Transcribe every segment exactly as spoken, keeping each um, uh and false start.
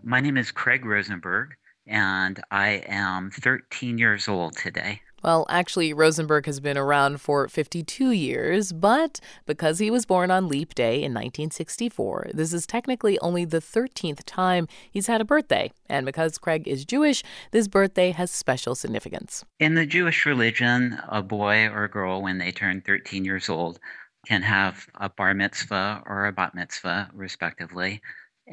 My name is Craig Rosenberg, and I am thirteen years old today. Well, actually, Rosenberg has been around for fifty-two years, but because he was born on Leap Day in nineteen sixty-four, this is technically only the thirteenth time he's had a birthday. And because Craig is Jewish, this birthday has special significance. In the Jewish religion, a boy or a girl, when they turn thirteen years old, can have a bar mitzvah or a bat mitzvah, respectively,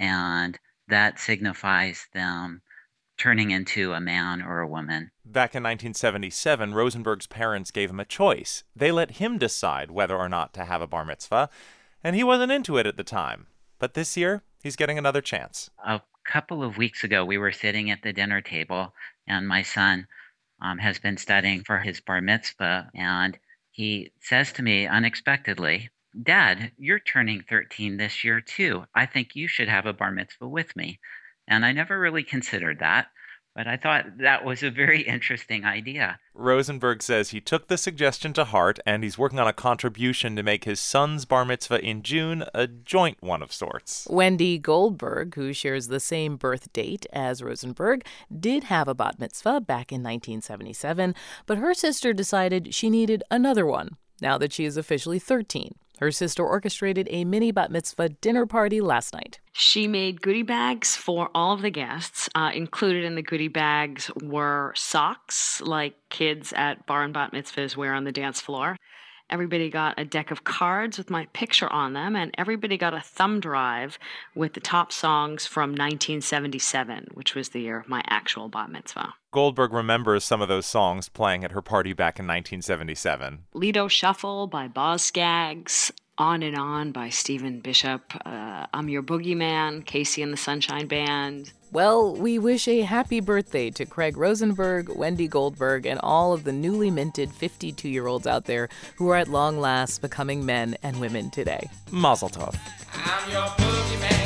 and that signifies them turning into a man or a woman. Back in nineteen seventy-seven, Rosenberg's parents gave him a choice. They let him decide whether or not to have a bar mitzvah, and he wasn't into it at the time. But this year, he's getting another chance. A couple of weeks ago, we were sitting at the dinner table, and my son um, has been studying for his bar mitzvah, and he says to me unexpectedly, "Dad, you're turning thirteen this year too. I think you should have a bar mitzvah with me." And I never really considered that, but I thought that was a very interesting idea. Rosenberg says he took the suggestion to heart, and he's working on a contribution to make his son's bar mitzvah in June a joint one of sorts. Wendy Goldberg, who shares the same birth date as Rosenberg, did have a bat mitzvah back in nineteen seventy-seven, but her sister decided she needed another one now that she is officially thirteen. Her sister orchestrated a mini bat mitzvah dinner party last night. She made goodie bags for all of the guests. Uh, included in the goodie bags were socks, like kids at bar and bat mitzvahs wear on the dance floor. Everybody got a deck of cards with my picture on them, and everybody got a thumb drive with the top songs from nineteen seventy-seven, which was the year of my actual bat mitzvah. Goldberg remembers some of those songs playing at her party back in nineteen seventy-seven. Lido Shuffle by Boz Scaggs, On and On by Stephen Bishop, uh, I'm Your Boogeyman, Casey and the Sunshine Band. Well, we wish a happy birthday to Craig Rosenberg, Wendy Goldberg, and all of the newly minted fifty-two-year-olds out there who are at long last becoming men and women today. Mazel tov. I'm your boogeyman.